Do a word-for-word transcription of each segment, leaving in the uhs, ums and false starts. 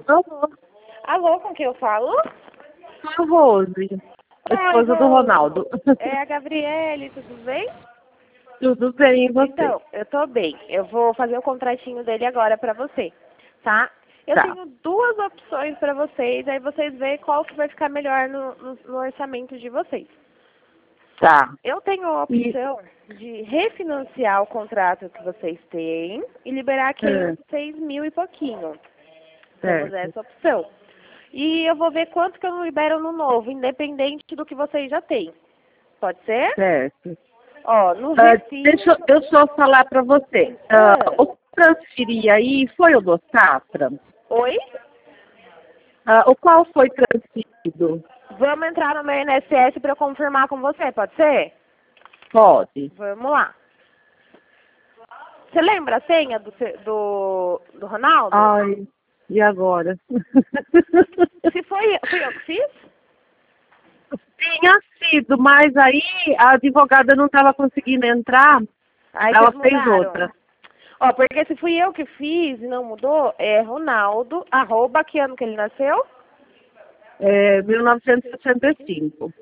Alô, Alô, com quem eu falo? a Rose, a Oi, esposa do Rose. Ronaldo. É a Gabriele, tudo bem? Tudo bem, e você? Então, eu tô bem. Eu vou fazer o contratinho dele agora pra você, tá? Eu Tá, tenho duas opções pra vocês, aí vocês veem qual que vai ficar melhor no, no, no orçamento de vocês. tá. Eu tenho a E, opção de refinanciar o contrato que vocês têm e liberar aquele é, seis mil e pouquinho. Temos certo, essa opção. E eu vou ver quanto que eu não libero no novo, independente do que vocês já têm. Pode ser? certo. Ó, no Ah, refis... deixa eu eu só falar para você. Ah, Ah, o que transferi aí foi o do Safra? oi? Ah, o qual foi transferido? Vamos entrar no meu I N S S para eu confirmar com você, pode ser? Pode. Vamos lá. Você lembra a senha do, se- do, do Ronaldo? Ai, e agora? Se foi, fui eu que fiz? Tinha sido, mas aí a advogada não estava conseguindo entrar, Aí ela vocês fez mudaram. outra. Ó, porque se fui eu que fiz e não mudou, é Ronaldo, arroba, que ano que ele nasceu? É, mil novecentos e sessenta e cinco.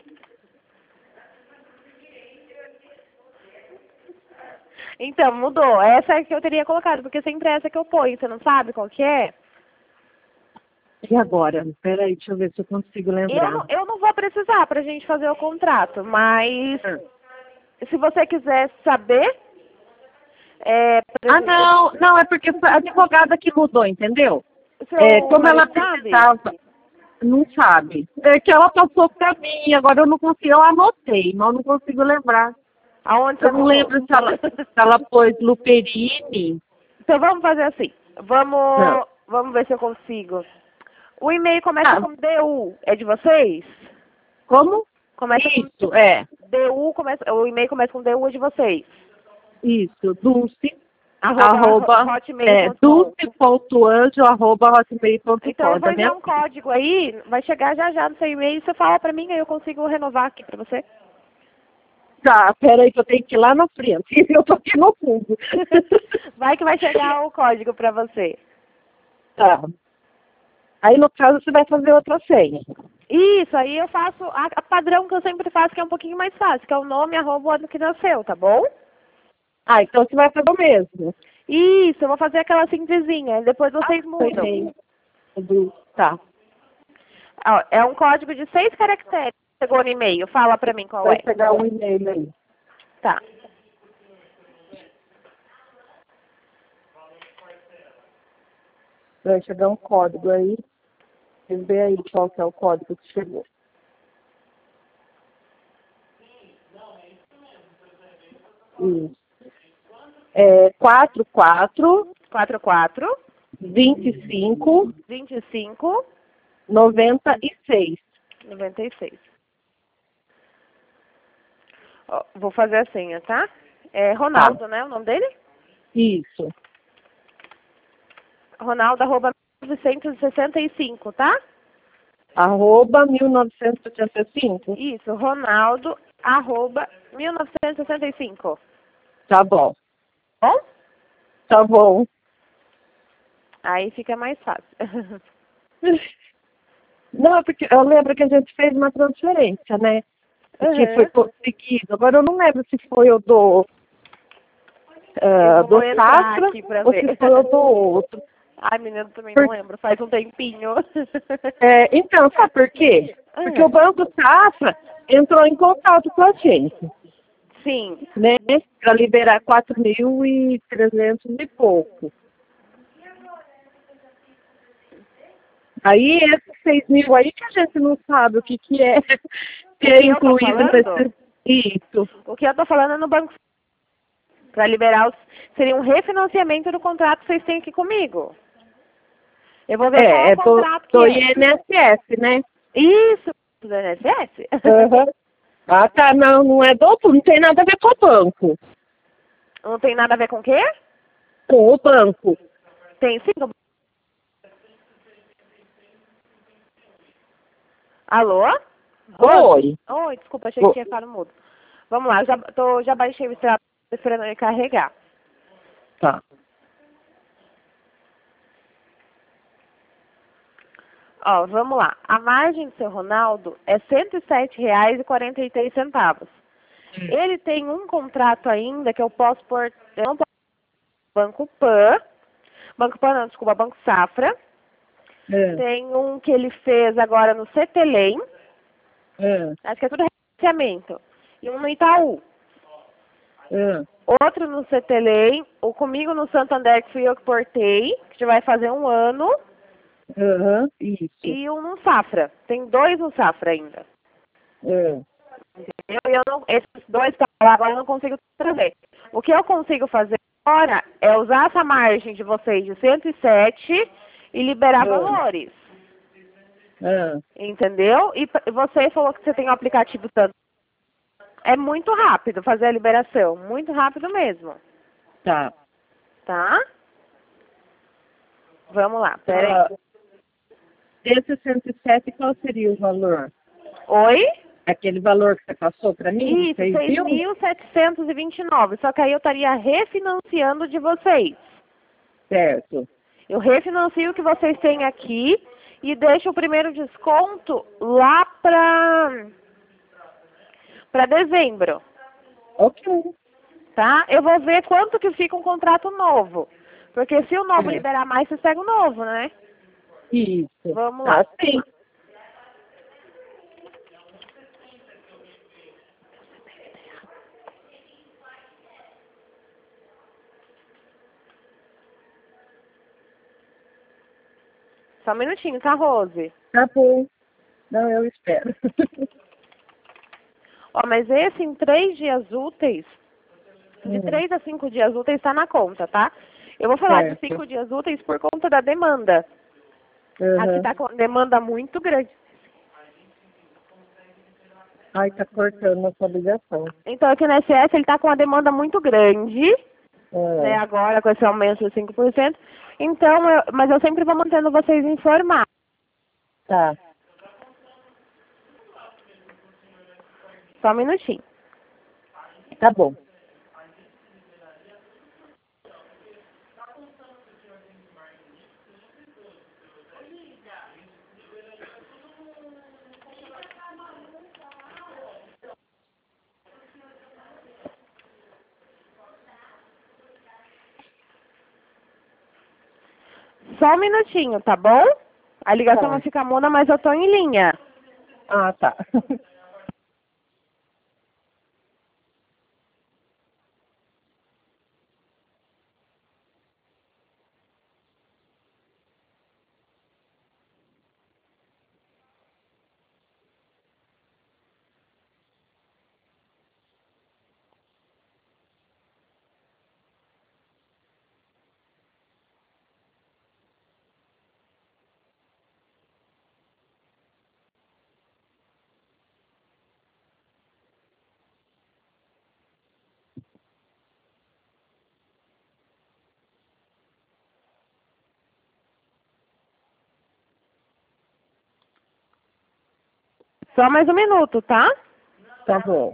Então, mudou. Essa é que eu teria colocado, porque sempre é essa que eu ponho. Você não sabe qual que é? E agora? Peraí, deixa eu ver se eu consigo Eu lembrar. não, eu não vou precisar pra gente fazer o contrato, mas Ah, se você quiser saber, é, pra Ah, gente, não, não, é porque foi a advogada que mudou, entendeu? o É, seu como ela marido sabe? precisava, não sabe. É que ela passou pra mim, agora eu não consigo, eu anotei, mas eu não consigo lembrar. Aonde você Eu não mudou? lembro se ela, se ela pôs Luperini. Então vamos fazer assim. Não. Vamos, vamos ver se eu consigo. O e-mail começa Ah, com D U. É de vocês? como? Começa com Isso, é. D U, começa, o e-mail começa com D U, é de vocês. Isso, Dulce, Arroba arroba, hotmail é, ponto com. dulce.anjo, arroba hotmail ponto Então com, eu vou da enviar minha um filha. código aí, vai chegar já já no seu e-mail, você fala pra mim, aí eu consigo renovar aqui pra você. Tá, peraí que eu tenho que ir lá na frente, eu tô aqui no fundo. Vai que vai chegar o código pra você. Tá. Aí, no caso, você vai fazer outra senha. Isso, aí eu faço a, a padrão que eu sempre faço, que é um pouquinho mais fácil, que é o nome, arroba, o ano que nasceu, tá bom? Ah, então você vai fazer o mesmo. Isso, eu vou fazer aquela simplesinha, depois vocês mudam. E-mail. Do- Tá. Ó, é um código de seis caracteres. Chegou no e-mail, fala pra mim qual Vai é. pegar um e-mail aí. Tá. Vai chegar um código aí. Vocês veem aí qual que é o código que chegou. Isso. É quatro quatro, quatro quatro, vinte e cinco, vinte e cinco, noventa e seis. noventa e seis. Ó, vou fazer a senha, tá? É Tá. Ronaldo, né, o nome dele? Isso. Ronaldo, arroba mil novecentos e sessenta e cinco, tá? Arroba mil novecentos e oitenta e cinco. Isso, Ronaldo, arroba mil novecentos e sessenta e cinco. Tá bom. Bom? Tá bom. Aí fica mais fácil. Não, é porque eu lembro que a gente fez uma transferência, né? Que Uhum. foi conseguido. Agora eu não lembro se foi o do, ah, Eu vou do entrar Safra aqui pra ou ver. se foi o do outro. Ai, menino, também Por- não lembro, faz um tempinho. é, então, sabe por quê? Porque Ah, o Banco Safra entrou em contato com a gente, sim. né? Para liberar quatro mil e trezentos e pouco. Aí, esses seis mil aí que a gente não sabe o que, que é, que é que eu tô incluído falando? nesse. Isso. O que eu tô falando é no banco. Pra liberar os. Seria um refinanciamento do contrato que vocês têm aqui comigo. Eu vou ver qual é É, é o do, contrato que do é. I N S S, né? Isso, do I N S S? Aham. Ah, tá, não, não é do, não tem nada a ver com o banco. Não tem nada a ver com o quê? Com o banco. Tem sim. Alô? Oi. Oi, desculpa, achei que Oi. tinha ficado mudo. Vamos lá, já, tô, já baixei o extrato, tô esperando ele carregar. Tá. Ó, vamos lá. A margem do seu Ronaldo é cento e sete reais e quarenta e três centavos. Ele tem um contrato ainda que eu posso pôr, eu não posso Banco Pan, Banco Pan não, desculpa, Banco Safra. É, Tem um que ele fez agora no Cetelem, é, acho que é tudo referenciamento. E um no Itaú. é. Outro no Cetelem, o comigo no Santander, que fui eu que portei, que já vai fazer um ano. Aham, isso. E um no Safra. Tem dois no Safra ainda. É, Entendeu? E eu não, esses dois que estão lá agora eu não consigo trazer. O que eu consigo fazer agora é usar essa margem de vocês de cento e sete e liberar É. valores. é. Entendeu? E p- você falou que você tem um aplicativo tanto. É muito rápido fazer a liberação. Muito rápido mesmo. Tá. Tá? Vamos lá, pera aí. Ah, esse cento e sete, qual seria o valor? Oi? Aquele valor que você passou para mim? Isso, Seis seis mil? mil setecentos e vinte e nove. Só que aí eu estaria refinanciando de vocês. Certo. Eu refinancio o que vocês têm aqui e deixo o primeiro desconto lá para para dezembro, Ok. tá? Eu vou ver quanto que fica um contrato novo. Porque se o novo É. liberar mais, vocês pegam o novo, né? Isso. Vamos Tá lá. sim. Só um minutinho, tá, Rose? Tá bom. Não, eu espero. Ó, mas esse em três dias úteis, de Hum, três a cinco dias úteis está na conta, tá? Eu vou falar de certo. cinco dias úteis por conta da demanda. Aqui Uhum. tá com demanda muito grande. Ai, tá cortando a sua ligação. Então aqui no S S ele tá com uma demanda muito grande, né, É. agora com esse aumento de cinco por cento. Então, eu, mas eu sempre vou mantendo vocês informados. Tá. Só um minutinho. Tá bom. Só um minutinho, tá bom? A ligação Tá. vai ficar muda, mas eu tô em linha. Ah, tá. Só mais um minuto, tá? Tá bom.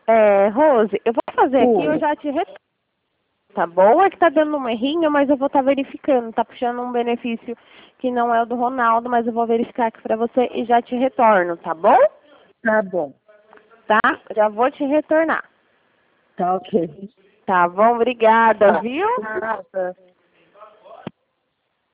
É, Rose, eu vou fazer aqui, Oi. eu já te retorno. Tá bom? É que tá dando um errinho, mas eu vou estar verificando. Tá puxando um benefício que não é o do Ronaldo, mas eu vou verificar aqui pra você e já te retorno, tá bom? Tá bom. Tá? Já vou te retornar. Tá ok. Tá bom? Obrigada, viu? Nada.